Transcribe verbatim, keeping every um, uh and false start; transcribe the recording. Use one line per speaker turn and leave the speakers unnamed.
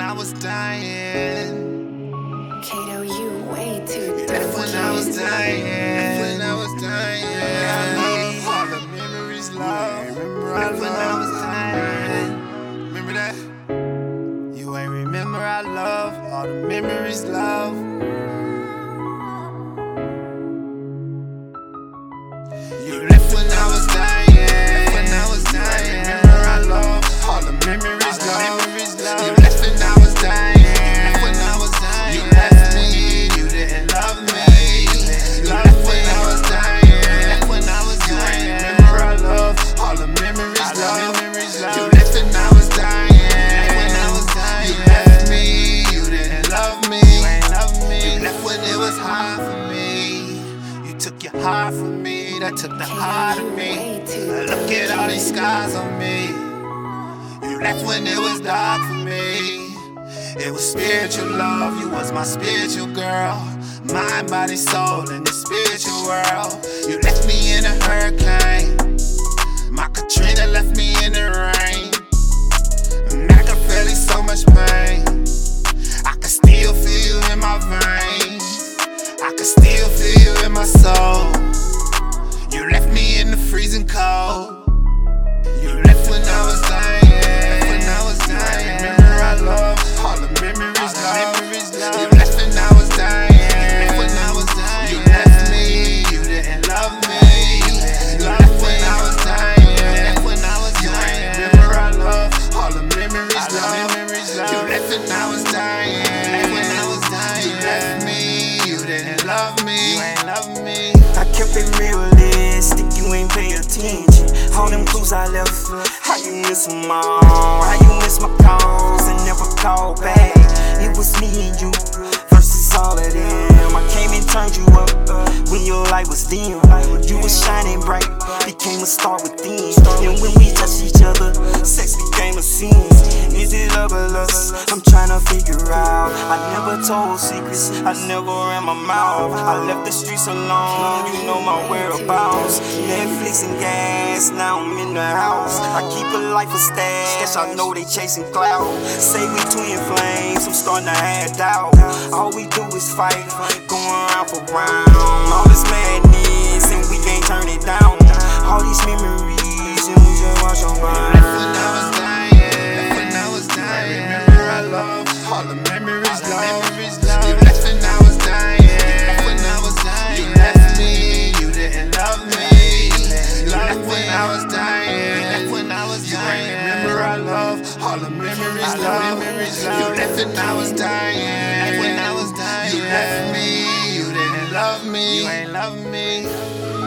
I was dying.
Kato, you way too
You
dark.
left when I was dying. When I was dying. Yeah, all the memories, love. Remember I when I was dying. Remember that? You ain't remember I love. All the memories, love. You left when I was dying. When I was dying. Remember I love. All the memories, love. You left when I was dying. When I was dying. You left me. You didn't love me. You left when I was dying. When I was dying. Remember I love. All the memories, love. You left when I was dying. When I was dying. You left me. You didn't love me. You ain't love me. You left when it was hard for me. You took your heart from me. That took the heart of me. Look at all these scars on me. You left when it was dark for me. It was spiritual love. You was my spiritual girl. Mind, body, soul in the spiritual world. You left me in a hurricane. My Katrina left me in the rain. And I can feel it so much pain. I can still feel you in my veins. I can still feel you in my soul. You left me in the freezing cold. You left when I was dying. When I was dying. Remember I love. All the memories, love. You left when I was dying. When I was dying. You left me. You didn't love me. You left when I was dying. When I was dying. Remember I love. All the memories, love. You left when I was dying. When I was dying. You left me. You didn't love me. You ain't love me.
I kept it realistic, you ain't pay attention. All them clues I left, how you miss them all? How you miss my calls and never call back? It was me and you versus all of them. I came and turned you up when your light was dim. You was shining bright, became a star within. And when we touched each other, sex became a sin. Is it love or lust? I'm trying to figure out. I never told secrets, I never ran my mouth. I left the streets alone, you know my whereabouts. Netflix and gas, now I'm in the house. I keep a life of stash, I know they chasing clout. Say we twin flames, I'm starting to have doubt. All we do is fight, going round for round. All this madness and we can't turn it down. All these memories and we just watch them burn.
When I was dying, when I was dying, remember I love. All the memories, love. You left when I was dying. When I was dying, you left me. You didn't love me. You left when I was dying. When I was dying, remember I love. All the memories, love. You left when I was dying. When I was dying, you left me. You didn't love me. You ain't love me.